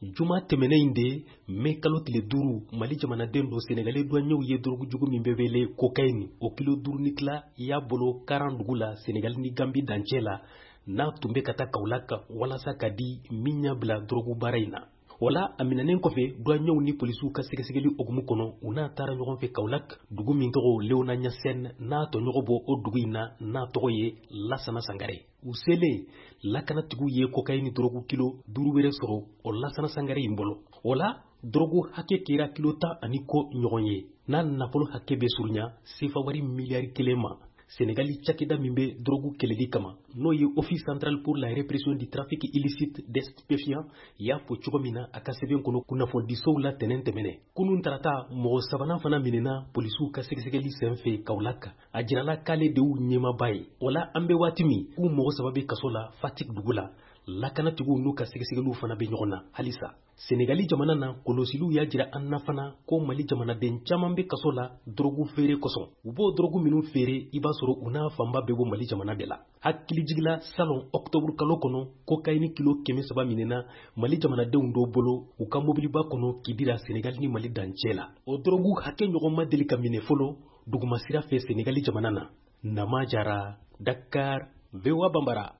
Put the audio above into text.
juma tɛmɛnen in de mai kalo tile 5 Mali jamanaden do Sénégalais douaniers ye drogue jugu min bɛ wele cocaïne o kilo 5 ni tila y'a bolo Karan dugu la Sénégal ni Gambie dancɛ la n'a tun bɛ ka taa Kaolack walasa ka di min ɲɛ bila drogue baara in na. Wala a minɛnen kɔfɛ douaniers ni polisiw ka sɛgɛsɛgɛli hokumu kɔnɔ u n'a taara ɲɔgɔn fɛ Kaolack dugu min tɔgɔ Léona Niassène n'a tɔɲɔgɔn bɔ o dugu in na n'a tɔgɔ ye Lassana Sangare. U selen lakanatigiw ye cocaïne drogue kilo 5 wɛrɛ sɔrɔ o Lassana Sangare in bolo. Wala drogue hakɛ kɛra kilo 10 ani kɔ ɲɔgɔn ye n'a nafolo hakɛ bɛ surunya sefa wari miliyari 1 ma. Sénégali cakɛda min bɛ drogue kɛlɛli kama n'o ye Office central pour la répression du trafic illicite des stupéfiants y'a fɔ cogo min na a ka sɛbɛn kɔnɔ kunnafonidisow la tɛnɛn tɛmɛnɛ. Kunun tarata mɔgɔ sabanan fana minɛna polisiw ka sɛgɛsɛgɛli senfɛ Kaolack a jirala k'ale de y'u ɲɛmaba ye. Wala an bɛ waati min k'u mɔgɔ 3 bɛ kaso la Fatick dugu la lakanatigiw n'u ka sɛgɛsɛgɛliw fana bɛ ɲɔgɔn na halisa. Sénégali jamana na kolosiliw y'a jira an na fana ko Mali jamanaden caman bɛ kaso la drogue feere kosɔn. U b'o drogue minnu feere i b'a sɔrɔ u n'a fanba bɛ bɔ Mali jamana de la. Hakilijigila salon octobre kalo kɔnɔ cocaïne kilo 300 minɛna Mali jamanadenw dɔw bolo u ka mobiliba kɔnɔ kidira Sénégal ni Mali dancɛ la. O drogue hakɛ ɲɔgɔn ma deli ka minɛ fɔlɔ duguma sira fɛ Sénégali jamana na. Nama Jara, Dakar, VOA Bambara.